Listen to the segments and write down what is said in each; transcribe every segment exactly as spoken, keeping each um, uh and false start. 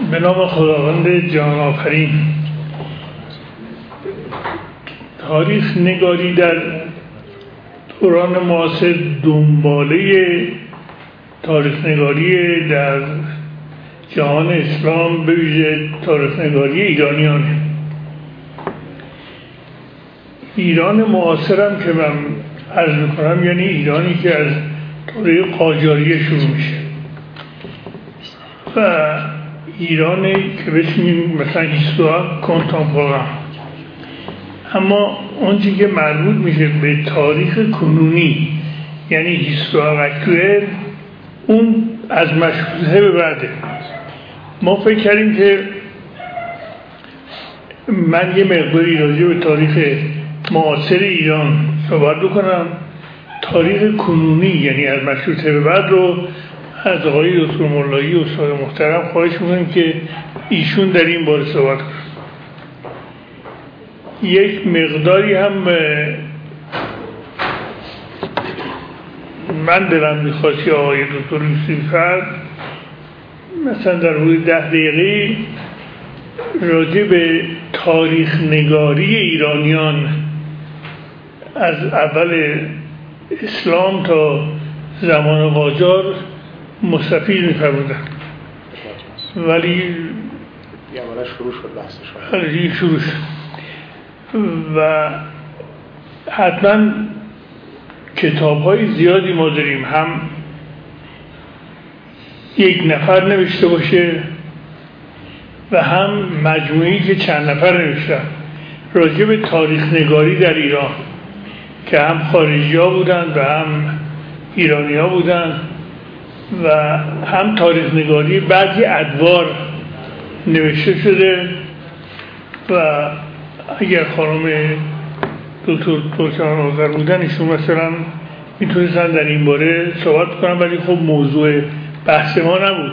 به نام خداوند جهان آفرین. تاریخ نگاری در دوران معاصر دنباله تاریخ نگاری در جهان اسلام به ویژه تاریخ نگاری ایرانیان. ایران معاصر هم که من عرض میکنم یعنی ایرانی که از دوره قاجاریه شروع میشه و ایرانی که بسیم مثلا هیستوار کنتامپوران، اما اونچه که مربوط میشه به تاریخ کنونی یعنی هیستوار اکتوئل، اون از مشروطه به بعده. ما فکر کردیم که من یه مقداری راجع به تاریخ معاصر ایران صحبت بکنم، تاریخ کنونی یعنی از مشروطه به بعد رو از آقای دکتر مولایی استاد محترم خواهش می‌کنم که ایشون در این باره صحبت کنن. یک مقداری هم من دلم می‌خواست که آقای دکتر یوسفی مثلا در حدود ده دقیقه راجع به تاریخ نگاری ایرانیان از اول اسلام تا زمان قاجار مستفید می‌فرمودن، ولی یه اولا شروع شد بحثش ولی شروع شد و حتما کتاب‌های زیادی ما داریم، هم یک نفر نوشته باشه و هم مجموعی که چند نفر نوشتن راجع به تاریخ نگاری در ایران که هم خارجی ها بودن و هم ایرانی ها بودن و هم تاریخ نگاری بعضی ادوار نوشته شده و اگر خانم دکتر ترکمان آذر بودن ایشون مثلا میتونستن در این باره صحبت کنن، ولی خب موضوع بحث ما نبود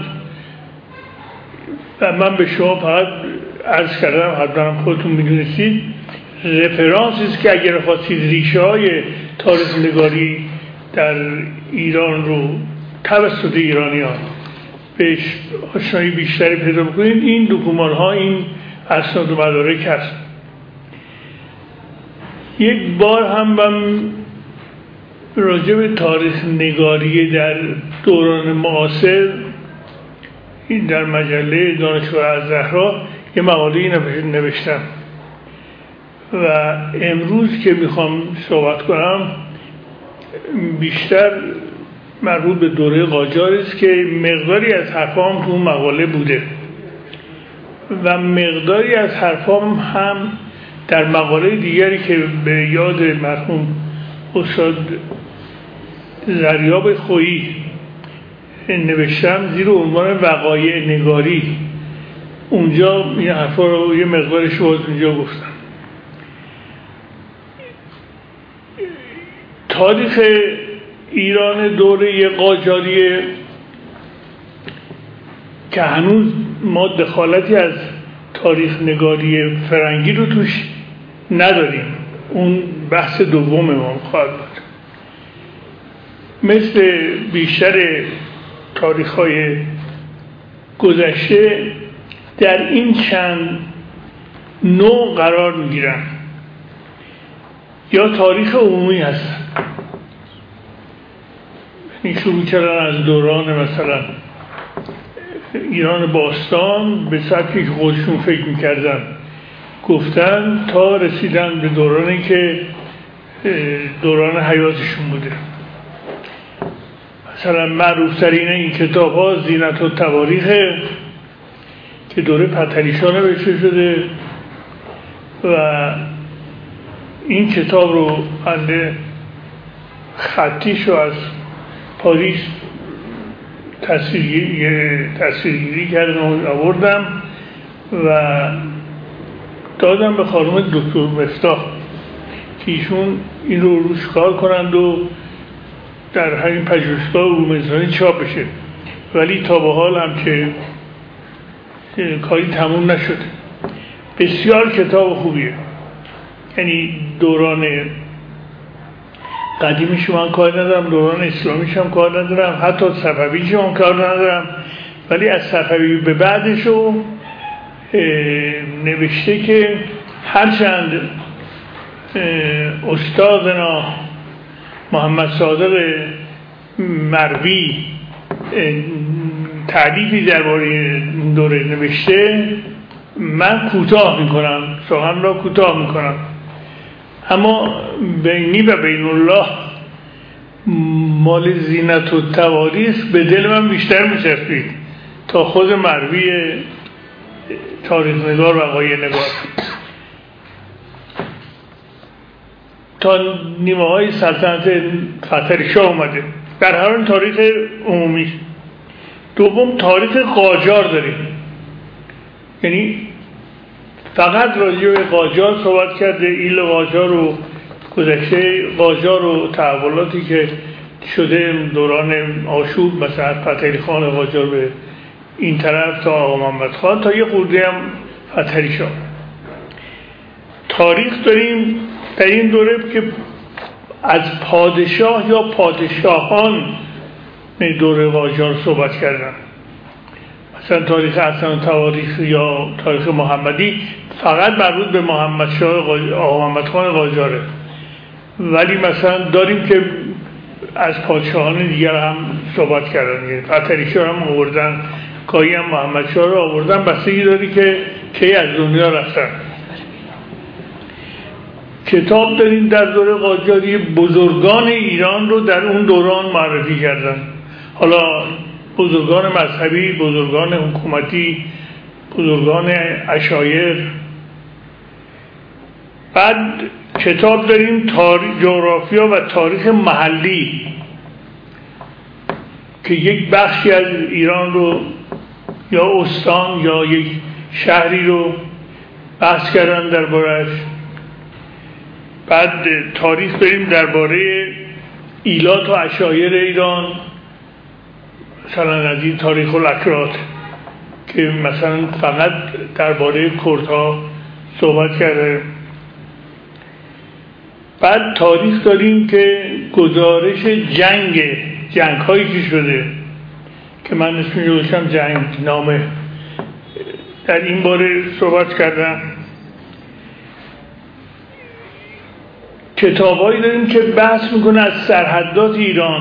و من به شما فقط عرض کردم، حتما خودتون میدونستید، رفرانسی است که اگر خواستید ریشه های تاریخ نگاری در ایران رو توسط ایرانیان بهش آشنایی بیشتری پیدا بکنید، این دکومان ها، این اسناد و مدارک هست. یک بار هم من راجع به تاریخ نگاری در دوران معاصر این در مجله دانشگاه الزهرا یه مقاله نوشتم و امروز که میخوام صحبت کنم بیشتر مربوط به دوره قاجار است که مقداری از حرفام تو اون مقاله بوده و مقداری از حرفام هم در مقاله دیگری که به یاد مرحوم استاد زریاب خویی نوشتم زیر عنوان وقایع نگاری، اونجا این حرفا رو یه مقدارش رو اونجا گفتم. تاریخ ایران دوره قاجاریه که هنوز ما دخالتی از تاریخ نگاری فرنگی رو توش نداریم، اون بحث دوم ما خواهد بود. مثل بیشتر تاریخ‌های گذشته در این چند نوع قرار می‌گیرن، یا تاریخ عمومی هستن، این شروع کردن از دوران مثلا ایران باستان به سبکی که خودشون فکر می‌کردن گفتن تا رسیدن به دورانی که دوران حیاتشون بوده. مثلا معروف ترین این کتاب ها زینت و تواریخ که دوره پتلیشا نوشته شده و این کتاب رو بنده خطیش رو از پاریس تصویرگیری کردم و آوردم و دادم به خانم دکتر مفتاح که ایشون این رو روش کار کنند و در همین پژوهشگاه علوم انسانی چاپ بشه، ولی تا به حال هم که کاری تموم نشده. بسیار کتاب خوبیه، یعنی دوران قدیمیش من کار ندارم، دوران اسلامیش هم کار ندارم، حتی صفویش هم کار ندارم، ولی از صفوی به بعدشو نوشته که هرچند استادنا محمد صادق مروی تعلیفی درباره دوره نوشته، من کوتاه میکنم، سخن را کوتاه میکنم. اما بینی و بین الله مال زینت و تواریخ به دل من بیشتر میچسبید تا خود مروی تاریخ نگار و آقای نگار. تا نیمه های سلطنت فتحعلی شاه اومده. در هر حال تاریخ عمومی. دوم تاریخ قاجار داریم، یعنی فقط راجع به قاجار صحبت کرده، ایل قاجار و گذشته قاجار و تحولاتی که شده دوران آشوب، مثلا فتحعلی خان قاجار به این طرف تا آقا محمد خان تا یه خورده هم فتحعلی شاه. تاریخ داریم در این دوره که از پادشاه یا پادشاهان دوره قاجار صحبت کردن. مثلا تاریخ حسن تواریخ یا تاریخ محمدی فقط مربوط به محمد شاه آقا محمد خان قاجاره، ولی مثلا داریم که از پادشاهان دیگر هم صحبت کردن. فتحعلی شاه هم آوردن، گاهی هم محمد شاه رو آوردن، بستگی داری که کی از دنیا رفتن. کتاب داریم در دوره قاجاری بزرگان ایران رو در اون دوران معرفی کردن، حالا بزرگان مذهبی، بزرگان حکومتی، بزرگان عشایر. بعد کتاب داریم تاریخ جغرافیا و تاریخ محلی که یک بخشی از ایران رو یا استان یا یک شهری رو بحث کردن درباره‌اش. بعد تاریخ داریم درباره ایلات و عشایر ایران، مثلا از این تاریخ الاکراد که مثلا فقط درباره کردها صحبت کرده. بعد تاریخ داریم که گزارش جنگ جنگ هایی که شده که من اسمش رو گذاشتم جنگ نامه، در این باره صحبت کردم. کتابایی داریم که بحث میکنه از سرحدات ایران،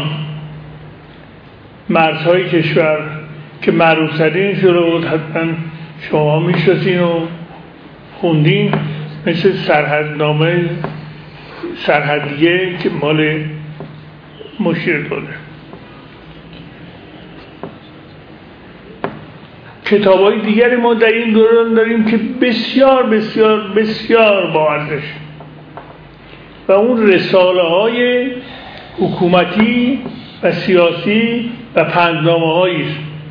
مرزهای کشور که معروف ترین شده بود، حتما شما میشناسین و خوندین، مثل سرحدنامه سرحدیه که مال مشیر داده. کتابای دیگری ما در این دوران داریم که بسیار بسیار بسیار با ارزش و اون رساله های حکومتی و سیاسی و پندنامه هایی.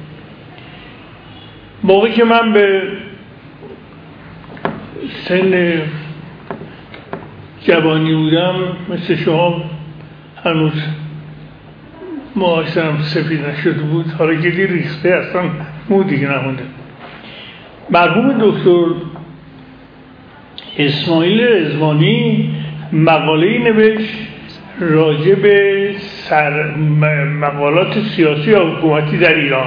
موقعی که من به سن جوانی بودم، مثل شما هنوز موهاشم سفید نشده بود، حالا گلی ریخته اصلا مو دیگه نمونده. مرحوم دکتر اسماعیل رضوانی مقاله‌ای نوشت راجع به سر مقالات سیاسی و حکومتی در ایران.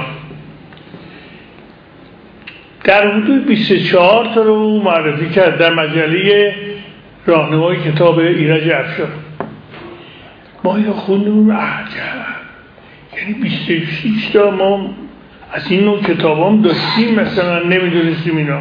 در حدود بیست و چهار تا رو معرفی کرد در مجله راهنمای کتاب ایرج افشار. ما اینو خوندیم، عجب، یعنی بیست و شش تا ما از این نوع کتاب هم داشتیم، مثلا نمیدونستیم اینا.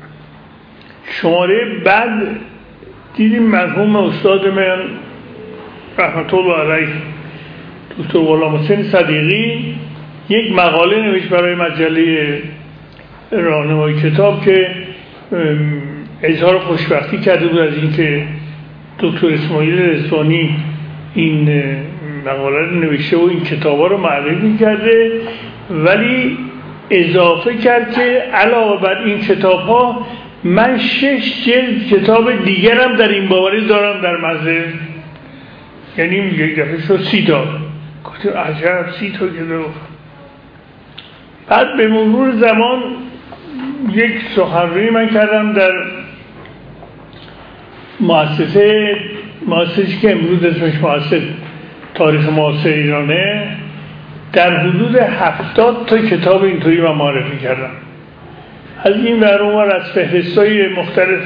شماره بعد دیدیم مرحوم استاد من رحمت الله علیه دکتر غلام حسین صدیقی یک مقاله نوشت برای مجله راهنمای کتاب که اظهار خوشبختی کرده بود از اینکه دکتر اسماعیل رضوانی این مقاله رو نوشته و این کتابا رو معرفی کرده، ولی اضافه کرد که علاوه بر این کتاب‌ها من شش جلد کتاب دیگرم در این باره دارم در مزرعه. یعنی یک دفعه شد سی تا. گفتم عجب، سی تا کتاب. بعد به مرور زمان یک سخنرانی من کردم در مؤسسه مؤسسه‌ای که امروز اسمش مؤسسه تاریخ معاصر ایرانه، در حدود هفتاد تا کتاب اینطوری من معرفی کردم، از این ور اون ور، از فهرست‌های مختلف،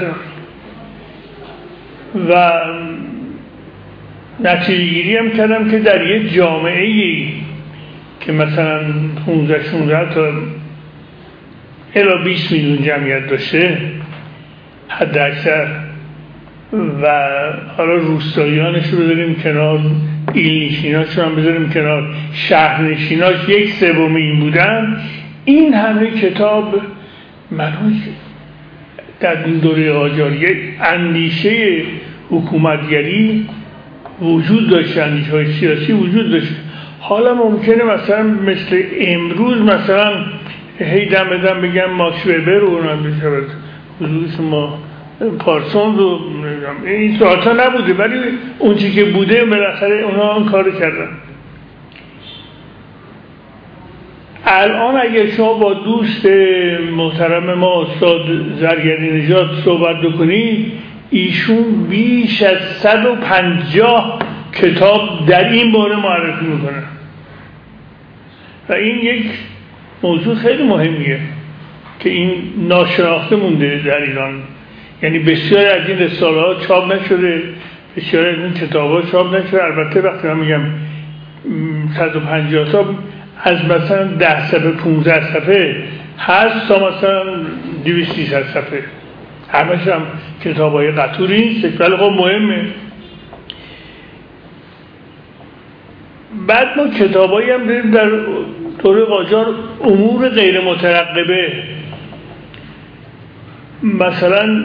و نتیجه گیری هم کردم که در یک جامعه‌ای که مثلا پانزده شانزده تا الی بیست میلیون جمعیت داشته حد اکثر، و حالا روستاییانش رو بذاریم کنار، ایل‌نشیناش رو هم بذاریم کنار، شهرنشیناش یک سوم این بودن، این همه کتاب منوی در این دوره قاجاریه اندیشه حکومتگری وجود داشت، اندیشه های سیاسی وجود داشت. حالا ممکنه مثلا مثل امروز مثلا هی دم بدم بگم ماکس وبر رو نمیشه حضور ما پارسون رو، این ساعت ها نبوده، ولی اون چی که بوده بالاخره اونا هم کار کردن. الان اگر شما با دوست محترم ما استاد زرگری نژاد صحبت بکنید، ایشون بیش از صد و پنجاه کتاب در این باره معرفی میکنه و این یک موضوع خیلی مهمیه که این ناشناخته مونده در ایران. یعنی بسیار از این رساله ها چاپ نشده، بسیار از این کتاب ها چاپ نشده. البته وقتی من میگم صد و پنجاه تا، از مثلا ده صفحه پونزده صفحه هست تا مثلا دویست سیصد صفحه، همش هم کتاب های قطوری نیست، ولی خب مهمه. بعد ما کتاب هایی هم داریم در دوره قاجار، امور غیر مترقبه، مثلا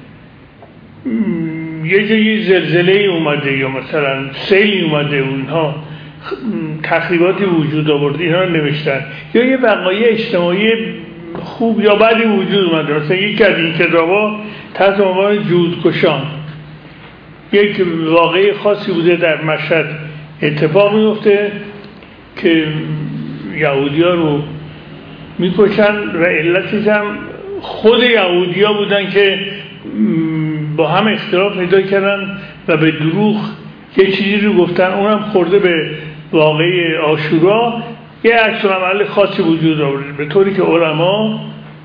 یه جایی زلزله اومده یا مثلا سیلی اومده، اونها تخریباتی وجود آورده، اینا رو نوشتن، یا یه وقایع اجتماعی خوب یا بدی وجود اومده. مثلا یکی از این کتابا تحت عنوان جودکشان، یک واقعه خاصی بوده در مشهد اتفاق میفته که یهودی ها رو میکشن و علتش هم خود یهودی ها بودن که با هم اختلاف پیدا کردن و به دروغ یه چیزی رو گفتن، اونم خورده به واقعه عاشورا، یه عکس‌العمل خاصی وجود آورده، به طوری که علما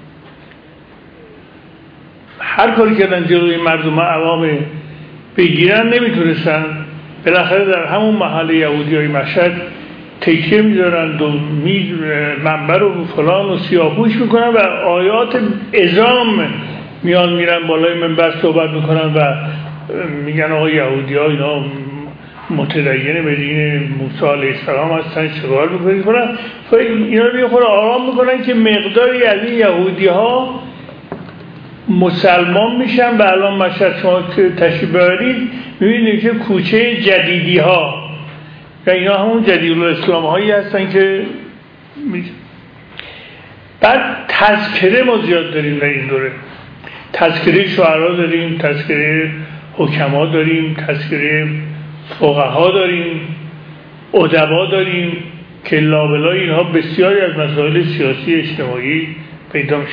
هر کاری کردن جلوی مردم عوام بگیرن نمیتونستن. بالاخره در همون محله یهودی های مشهد تکیه میدارن و منبر و فلان و سیاه‌پوش میکنن و آیات ازام میان میرن بالای منبر صحبت میکنن و میگن آقا یهودی ها اینا متدین به دین موسی علیه السلام هستن، چکار میکنن کنن، اینا رو یه خورده آرام میکنن که مقداری از این یهودی ها مسلمان میشن. و الان مشهد شما که تشریف ببرید میبینید که کوچه جدیدی ها و اینا همون جدیدالاسلام هایی هستن که بعد تذکره ما زیاد داریم در این دوره، تذکره شعرا داریم، تذکره حکما داریم، تذکره فقها داریم، ادبا داریم که لابلای اینها بسیاری از مسائل سیاسی اجتماعی پیدا میشه.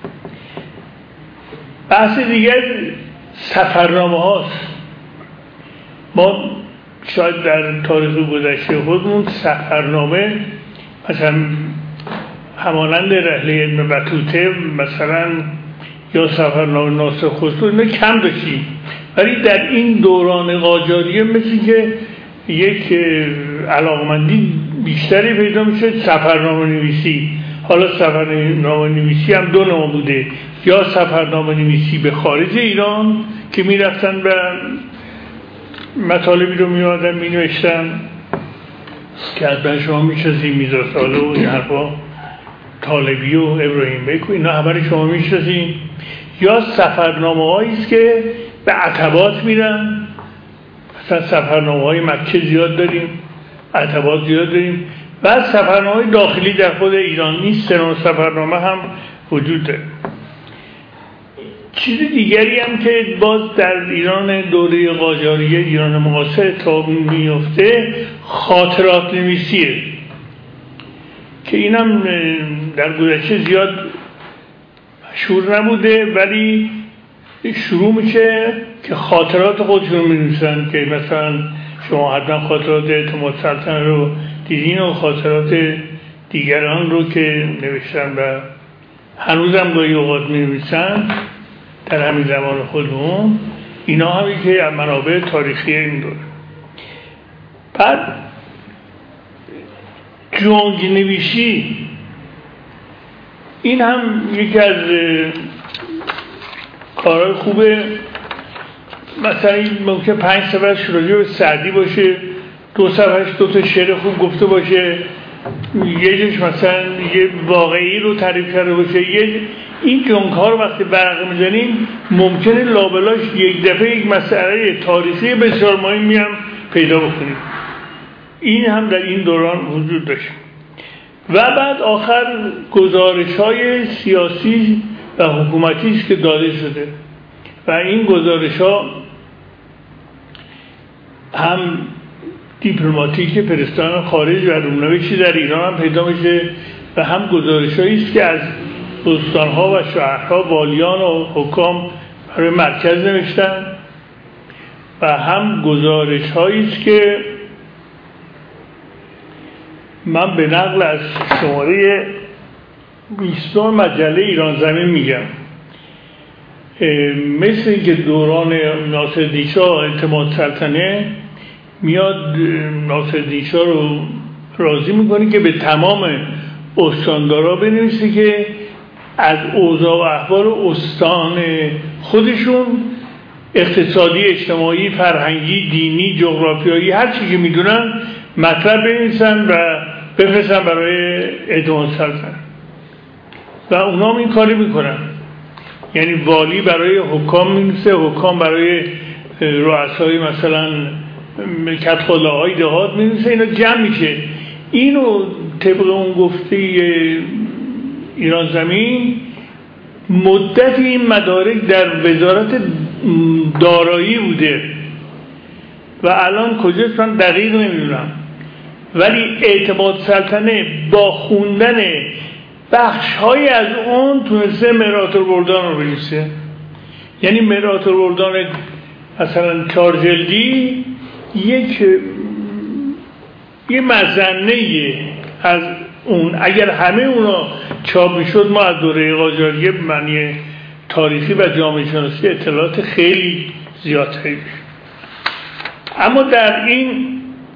بحث دیگر سفرنامه هاست. ما شاید در تاریخ گذشته خودمون سفرنامه مثلا همانند رحله ابن بطوطه مثلا یا سفرنامه ناصر خسرو اینا کم داشتیم، ولی در این دوران قاجاریه مثل که یک علاقمندی بیشتری پیدا میشه سفرنامه نویسی. حالا سفرنامه نویسی هم دو نوع بوده، یا سفرنامه نویسی به خارج ایران که میرفتن و مطالبی رو میادن می نوشتن که از شما میشناسید میرزا سالو و این حرفا، طالبی و ابراهیم بیک و اینا همه شما میشناسید. یا سفرنامه هایی است که به عتبات میرن، مثلا سفرنامه های مکه زیاد داریم، عتبات زیاد داریم. و سفرنامه های داخلی در خود ایران نیست، سه نوع سفرنامه هم وجود داره. چیز دیگری هم که باز در ایران دوره قاجاریه، ایران معاصر اتفاق میفته، خاطرات نویسیه که اینم در گذشته زیاد مشهور نبوده، ولی شروع میشه که خاطرات خودشون می نویسن که مثلا شما حتما خاطرات اعتماد سلطنه رو دیدین و خاطرات دیگران رو که نوشتن و هنوزم گاهی اوقات می نویسن در همین زمان خودمون، اینا همی که از منابع تاریخی این دوره. بعد جنگ نویسی این هم یکی از کارهای خوبه. مثلا این ممکن پنج صفحه‌اش راجع به سعدی باشه، دو صفحه‌اش دو تا شعر خوب گفته باشه، یه جوش مثلا یه واقعی رو تعریف کرده باشه. یه این جنگ ها رو وقتی برق میزنیم ممکنه لابلاش یک دفعه یک مسئله تاریخی بسیار مهمی هم پیدا بکنیم. این هم در این دوران وجود داشت. و بعد آخر گزارش های سیاسی و حکومتی است که داده شده و این گزارش ها هم دیپلماتیک پرستان خارج و رومنوشتی در ایران هم پیدا میشه و هم گزارش هایی است که از استان ها و شهرها، والیان و حکام برای مرکز نوشتن و هم گزارش هایی است که من به نقل از شماره بیستم مجله ایران زمین میگم. مثل اینکه دوران ناصرالدین شاه اعتماد سلطنه میاد ناصرالدین شاه رو راضی میکنه که به تمام استاندارا بنویسه که از اوضاع و احوال استان خودشون اقتصادی، اجتماعی، فرهنگی، دینی، جغرافیایی، هر چی که میدونن مطلب بنویسن و بفرستن برای اعتماد سلطنه و اونا هم این کاری میکنن. یعنی والی برای حکام مینویسه، حکام برای رؤسای مثلا کدخله های دهات مینویسه، اینا جمع میشه. اینو طبق اون گفته ایران زمین مدت این مدارک در وزارت دارایی بوده و الان کجاست من دقیق نمیدونم، ولی اعتماد سلطنه با خوندن بخش های از اون تونسته مرآت البلدان رو بنویسه. یعنی مرآت البلدان مثلا چهار جلدی یک یه مظنه از اون، اگر همه اونا چاپ میشد ما از دوره قاجاریه به معنی تاریخی و جامعه شناسی اطلاعات خیلی زیادتری بشه. اما در این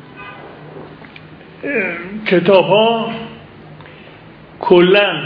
کتاب ها کلن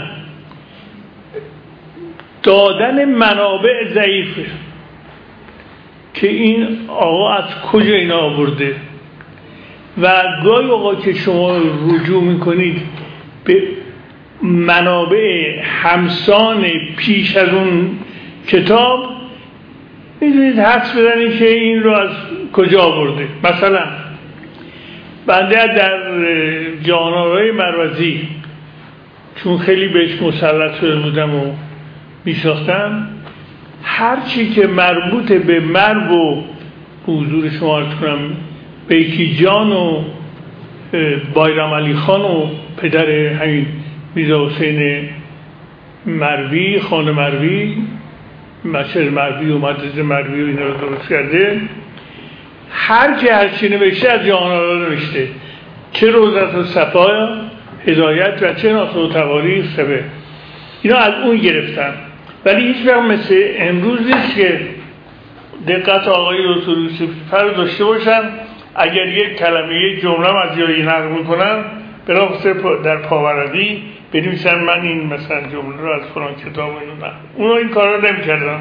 دادن منابع ضعیفه که این آقا از کجا اینا آورده و گاهی آقا که شما رجوع میکنید به منابع همسان پیش از اون کتاب میدونید حدس بزنید که این رو از کجا آورده. مثلا بنده در جانارای مروزی چون خیلی بهش مسلط شده بودم و میشناختم، هر چی که مربوط به مرو و حضور شما عرض کنم بیکی جان و بایرام علی خان و پدر همین میرزا حسین مروی، خان مروی، مسجد مروی و مدرسه مروی و اینا رو درست کرده، هر که هر چی نوشته از جهان‌آرا نوشته، چه روضت الصفا هدایت و چه ناصر التواری سبه، اینا از اون گرفتن. ولی هیچ وقت مثل امروز نیست که دقت آقای دکتر یوسفی رو داشته باشن، اگر یک کلمه یک جمله از جایی نقل میکنن بلافاصله در پاورقی بنویسن من این مثلا جمله رو از فلان کتاب اینو نه. اونا این کارا نمی‌کردن.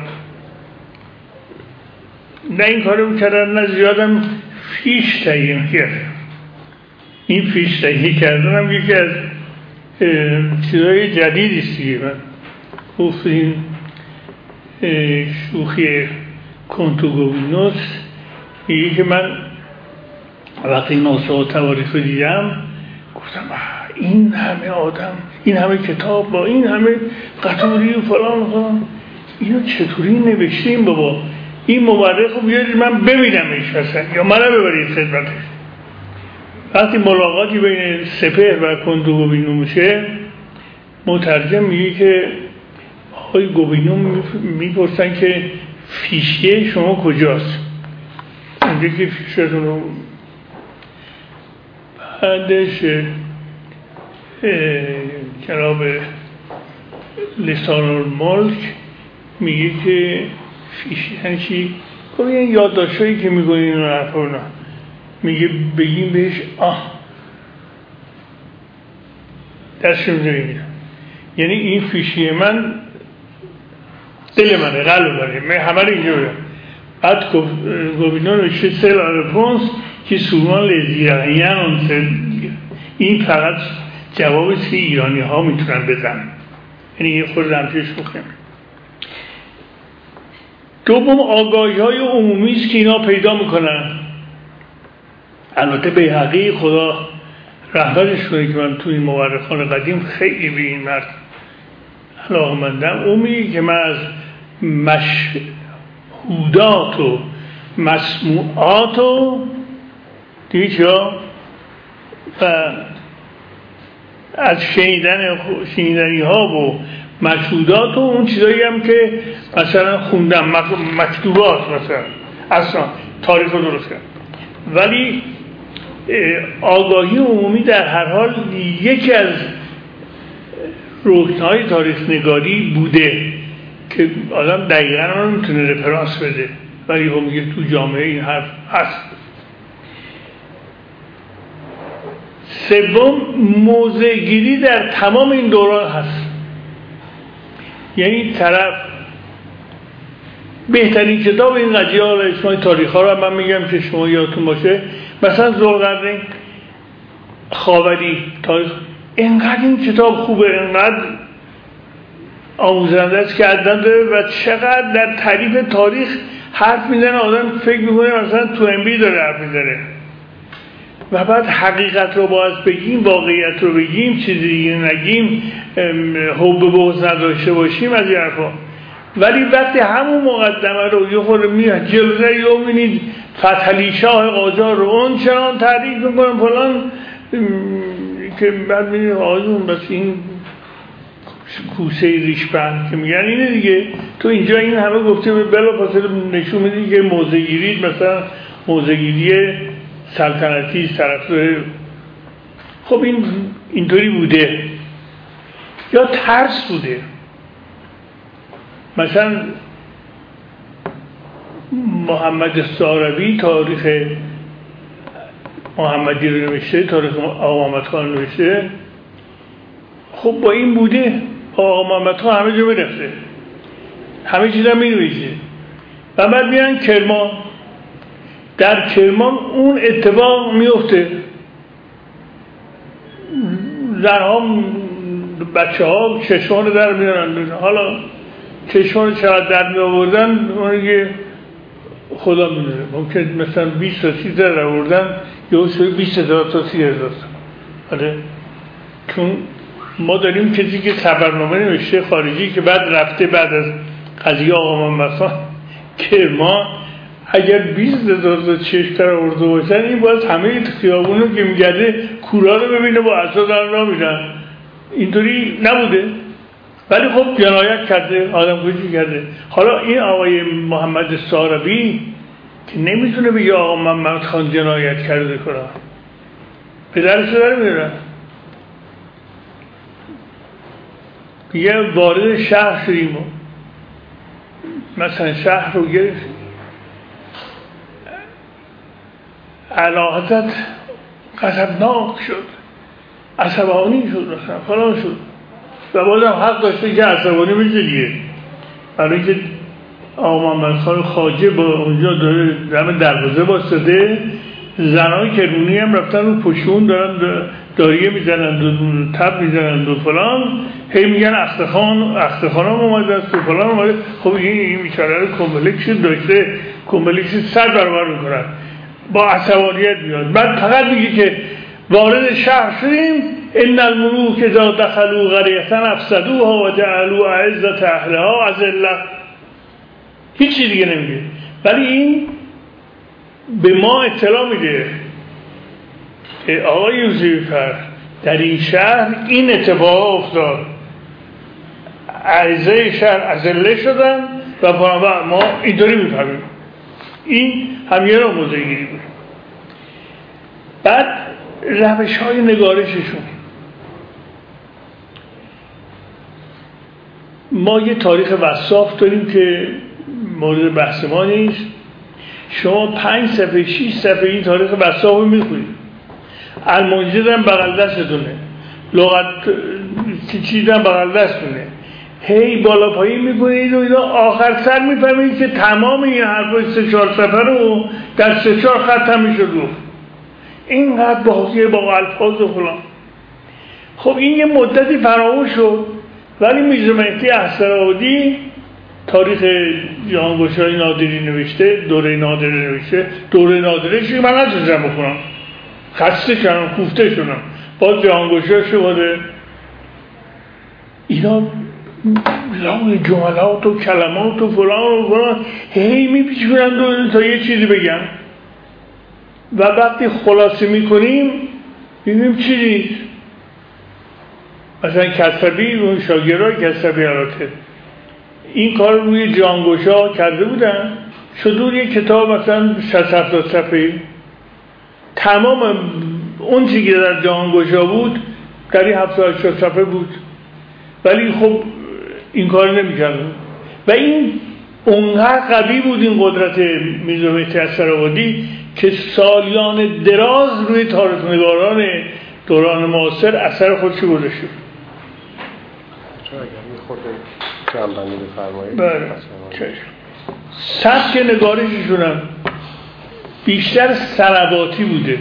نه این کارو می‌کردن، نه زیادم فیش تهیه می‌کردن. این فیش تهیه کردن هم یکی از چیزای جدیدی است دیگه. من گفتیم شوخی کنتوگوینوس میگه که من وقتی ناصر تواریخ رو دیدم گفتم این همه آدم، این همه کتاب با این همه قطوری و فلان و فلان، اینو چطوری نوشتیم بابا؟ این مورخ رو بیارید من ببینمش مثلا یا منو ببرید خدمتش. وقتی ملاقاتی بین سپهر و کنتوگوینو میشه، مترجم میگه که آقای گوبینو میپرسن که فیشیه شما کجاست؟ اونجا که فیشیتون رو بعدش جناب لسان الملک میگه که فیشی چی؟ خب این یادداشتایی که میگه این حرفا نه میگه بگیم بهش آه دستشون میگه یعنی این فیشی من دل منه قلب منه من همه رو اینجا بگم بعد گویدان نوشته سل آرپونس که سورمان لزیرانیان این فقط جوابیست که ایرانی ها میتونن بزنن یعنی یه خود رمزش بخیم دوم آگاهی های عمومی است که اینا پیدا میکنن البته بیهقی خدا رحمتش کنه که من تو این مورخان قدیم خیلی به این مرد علاقه‌مندم اون میگه که من از مشهودات و مسموعات و دیگه چرا و از شنیدن شنیدنی ها و مشهودات و اون چیزایی هم که مثلا خوندم مکتوبات مثلا اصلا تاریخ رو درست کرد ولی آگاهی عمومی در هر حال یکی از رکن‌های تاریخ نگاری بوده که آدم دقیقاً رو میتونه رفرانس بده ولی خب میگه تو جامعه این حرف هست. سوم موضع گیری در تمام این دوران هست یعنی طرف بهترین کتاب این قضیه ها شما تاریخ ها رو من میگم که شما یادتون باشه مثلا ذوالقرنین خاوری تاریخ اینقدر این کتاب خوبه اینقدر آموزنده است که عدن داره و چقدر در تعریف تاریخ حرف میزنه آدم فکر میکنه مثلا تو ام بی داره حرف میزنه و بعد حقیقت رو باید بگیم واقعیت رو بگیم چیزی دیگه نگیم حب بغض نداشته باشیم از این حرفا ولی وقتی همون مقدمه رو یه خورده میاد جلوه یا میبینید فتحعلی شاه قاجار رو اون چنان تعریف میکنم فلان که بعد میبینید آقایون بس این کوسه ریشبند که میگن اینه دیگه تو اینجا این همه گفته به بلا فاصله نشون میدی که موضع گیری مثلا موضع گیری سلطنتی طرفدار خب این اینطوری بوده یا ترس بوده مثلا محمد استعاربی تاریخ محمدی رو نوشته تاریخ آقا محمد خان نوشته خب با این بوده آقا محمد خان همه جا میرفته همه چیز هم می نویسه و بعد میان کرمان در کرمان اون اتفاق میفته زنها بچه ها چشمان در میارن حالا چشمان چقدر در می آوردن اونگه خدا میدونه ممکن مثلا بیست تا سی در آوردن یا بیست هزار تا سی هزار آره چون ما داریم کسی که خبرنامه نوشته خارجی که بعد رفته بعد از قضیه آقا محمد خان کرمان اگر بیست هزار تا چشم در آورده باشن این باید همه خیابون رو که میگرده کورا رو ببینه با اصلا در را میرن اینطوری نبوده ولی خب جنایت کرده آدم کشی کرده حالا این آقای محمد استعاربی که نمیتونه بگه آقا محمد خان جنایت کرده کنه پدرش رو داره میرن یه وارد شهر شدیم مثلا شهر رو گرفتیم علاقت غضبناک شد عصبانی شد مثلا فلان شد و بازم حق داشته که عصبانی بشه دیگه برای که آقا محمد خان خواجه با اونجا داره دم دروازه باسته زنهای کرمونی هم رفتن رو پشون دارن داریه میزنند و تب میزنند و فلان هی میگن اختخان اختخان هم اومده است و فلان اومده خب این این بیچاره رو کمپلکس داشته کمپلکس صد برابر میکنن با عصبانیت میاد بعد فقط میگه که وارد شهر شدیم ان الملوک اذا دخلوا قرية افسدوها وجعلوا اعزة اهلها اذلة هیچی دیگه نمیگه ولی این به ما اطلاع میده که آقای یوسفر در این شهر این اتفاق افتاد اعزه شهر اذله شدن و ما اینطوری میفهمیم این هم یه نوع موضع گیری بود. بعد روش های نگارششون. ما یه تاریخ وصاف داریم که مورد بحث ما نیست. شما پنج صفحه شیش صفحه این تاریخ وصاف رو میخونید، المنجد هم بغل دستتونه، لغت چیز هم بغل دستتونه، هی بالا پایین میکنید و اینا، آخر سر میفهمید که تمام این حرفای سه چهار صفحه رو در سه چهار خط هم میشد گفت. اینقدر بازیه با الفاظ و فلان. خب این یه مدتی فراموش شد، ولی میرزا مهدی احسن‌آبادی تاریخ جهانگشای نادری نوشته، دوره نادری نوشته. دوره نادریش من نتونستم بخونم، خسته شدم، کوفته شدم. باز جهانگشا شده اینا لام جملات و کلمات و فلان و فلان هی میپیچونند تا یه چیزی بگم و وقتی خلاصه میکنیم میبینیم چی نیست. مثلا کسبی و شاگرای کسبی عراته این کار روی جهانگشا کرده بودن، شد یک کتاب مثلا شصت هفتاد صفحه، تمام اون چیزی که در جهانگشا بود در این هفتاد هشتاد صفحه بود، ولی خب این کار نمی‌کردن. و این اونقدر قوی بود این قدرت میرزا مهدی احسن‌آبادی که سالیان دراز روی تاریخ‌نگاران دوران معاصر اثر خودش گذاشته. چرا اگر می‌خورد جنبندی بفرمایید؟ بله. سبک نگارششون هم بیشتر سنواتی بوده.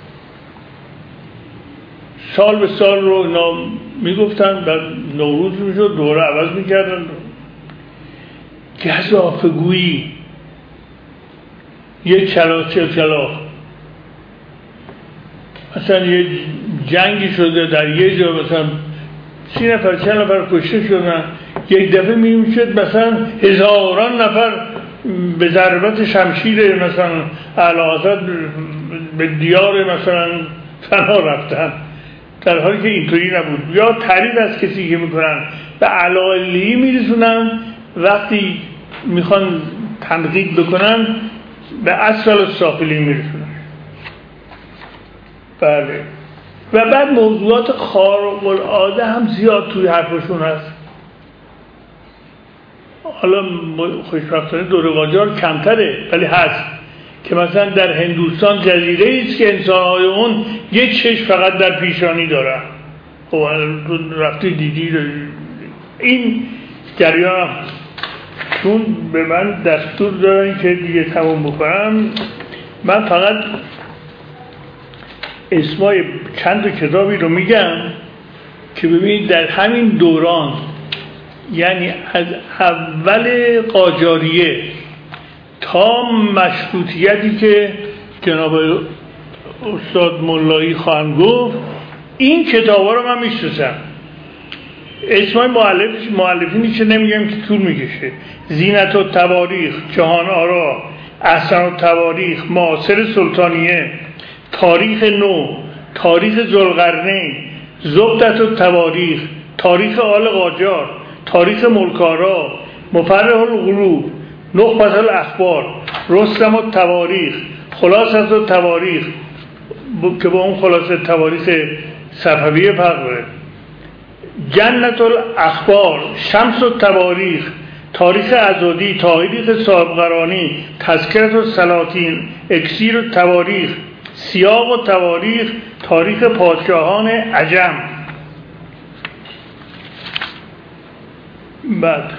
سال به سال رو اینا میگفتن، بعد نوروز میشد دوره عوض میکردن. گزافه‌گویی، یک کلاغ چل کلاغ، مثلا یه جنگی شده در یه جا، مثلا سی نفر چند نفر کشته شدن، یک دفعه میشد مثلا هزاران نفر به ضربت شمشیر مثلا اعلی حضرت به دیار مثلا فنا رفتن، در حالی که اینطوری نبود. یا تعریف از کسی که میکنن به علایلی میرسونن، وقتی میخوان تنقیق بکنن به اسفل السافلین میرسونن. بله. و بعد موضوعات خارق العاده هم زیاد توی حرفشون هست. حالا خوشبختانه دوره قاجار کمتره، ولی هست که مثلا در هندوستان جزیره است که انسان‌های اون یک چشم فقط در پیشانی دارن. خب رفتی دیدی این جریان، چون به من دستور دارن که دیگه تمام بکنم، من فقط اسمای چند کتابی رو میگم که ببینید در همین دوران، یعنی از اول قاجاریه تا مشروطیتی که جناب استاد ملایی خواهند گفت، این کتابا رو من میشناسم. اسمای مؤلف مؤلفینی که نمیگم که طول میکشه: زینت التواریخ، جهان آرا، احسن التواریخ، معاصر سلطانیه، تاریخ نو، تاریخ ذوالقرنین، زبدة التواریخ، تاریخ آل قاجار، تاریخ ملکارا، مفرح القلوب، نخبة الاخبار، رستم التواریخ، خلاصة التواریخ که با اون خلاصه تواریخ صفویه فرق داره، جنت الاخبار، شمس التواریخ، تاریخ عزادی، تاریخ صاحبقرانی، تذکرة السلاطین، اکسیر التواریخ، سیاق التواریخ، تاریخ پادشاهان عجم. بعد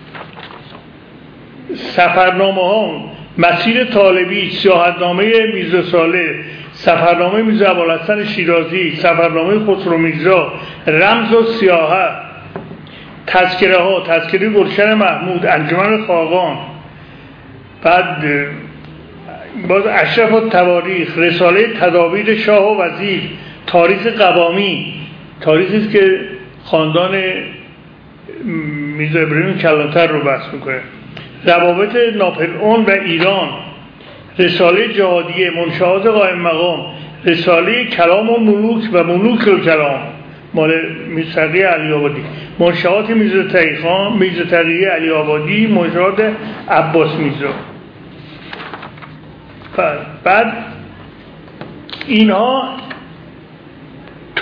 سفرنامه ها: مسیر طالبی، سیاحتنامه میرزا صالح، سفرنامه میرزا ابوالحسن شیرازی، سفرنامه خسرو میرزا، رمز و سیاحت، تذکره ها: تذکره گلشن محمود، انجمن خاقان. بعد باز اشرف التواریخ، رساله تدابیر شاه و وزیر، تاریخ قوامی، تاریخی که خاندان میرزا ابراهیم کلانتر رو بحث میکنه، روابط ناپلئون و ایران، رساله جهادیه، منشآت قائم مقام، رساله کلام و ملوک و ملوک الکلام مال میرزا تقی علی آبادی، منشآت میرزا تقی خان، میرزا تقی علی آبادی، منشآت عباس میرزا. بعد اینها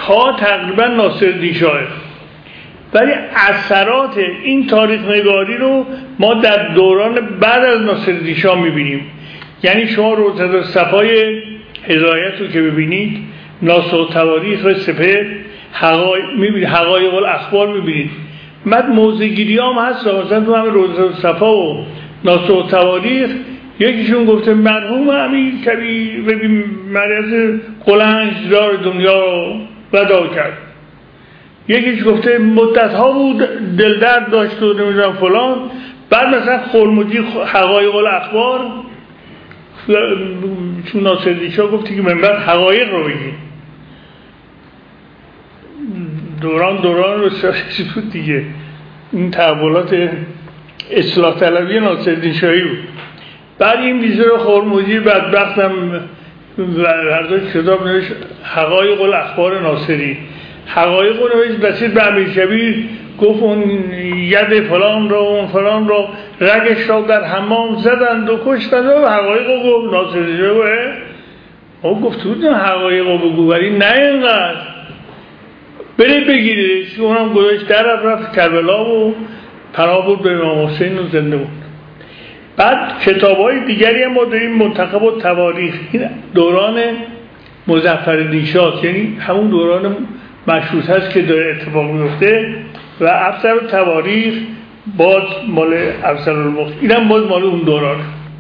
تا تقریبا ناصرالدین شاه، ولی اثرات این تاریخ نگاری رو ما در دوران بعد از ناصرالدین شاه میبینیم. یعنی شما روزنامه صفای هدایت رو که ببینید، ناسخ التواریخ و سپهر حقایق میبینید، حقایق الاخبار میبینید. بعد موضع‌گیری هم هست، مثلا تو همه روزنامه صفا و ناسخ التواریخ یکیشون گفته مرحوم امیر کبیر ببین مرز قلنج دار دنیا رو ودا کرد، یکیش گفته مدت ها بود دلدرد داشت و نمیدونم فلان. بعد مثلا خرمدی حقایق الاخبار چون ناصرالدین شاه گفتی که من بعد حقایق رو بگید، دوران دوران رسالتی بود دیگه، این تحولات اصلاح طلبی ناصرالدین شاهی بود. بعد این بیزار خرمدی بدبختم برداشت کتاب نوشت حقایق الاخبار ناصری، حقایق رو نوشت بسید به امیر کبیر، گفت اون ید فلان رو اون فلان رو رگش را در حمام زدند و کشتند و حقایق رو گفت. ناصرالدین شاه او گفت بود حقایق رو بگو ولی نه اینقدر برید بگیریدش. اونم گذاشت در رفت کربلا و پناه بود به امام حسین و زنده بود. بعد کتاب های دیگری هم ما داریم، منتخب و تواریخ، این دوران مظفرالدین شاه، یعنی همون دوران مشروط هست که داره اتفاق میفته، و افسر و تواریخ باز مال افسر المخ، این هم باز مال اون دوران.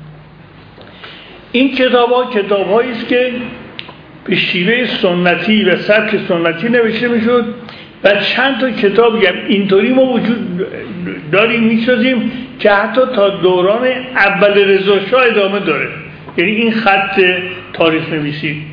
این کتاب ها کتاب هایی است که به شیوه سنتی و سبک سنتی نوشته میشد و چند تا کتابی هم اینطوری ما وجود داریم میسازیم که حتی تا دوران اول رضا شاه ادامه داره. یعنی این خط تاریخ نویسی